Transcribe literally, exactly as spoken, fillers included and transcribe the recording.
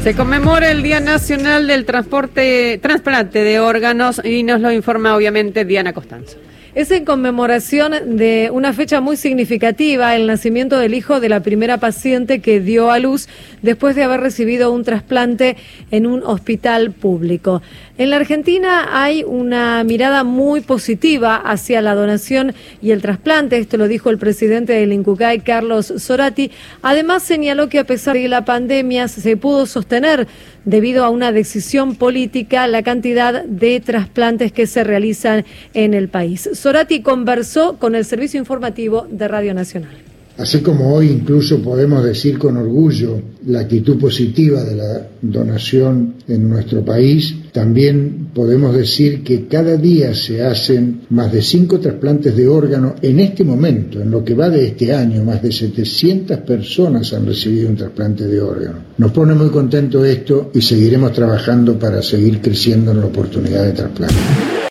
Se conmemora el Día Nacional del Transporte, Trasplante de Órganos y nos lo informa obviamente Diana Costanzo. Es en conmemoración de una fecha muy significativa, el nacimiento del hijo de la primera paciente que dio a luz después de haber recibido un trasplante en un hospital público. En la Argentina hay una mirada muy positiva hacia la donación y el trasplante, esto lo dijo el presidente del INCUCAI, Carlos Zorati. Además señaló que a pesar de la pandemia se pudo sostener, debido a una decisión política, la cantidad de trasplantes que se realizan en el país. Zorati conversó con el servicio informativo de Radio Nacional. Así como hoy incluso podemos decir con orgullo la actitud positiva de la donación en nuestro país, también podemos decir que cada día se hacen más de cinco trasplantes de órgano en este momento, en lo que va de este año, más de setecientas personas han recibido un trasplante de órgano. Nos pone muy contento esto y seguiremos trabajando para seguir creciendo en la oportunidad de trasplante.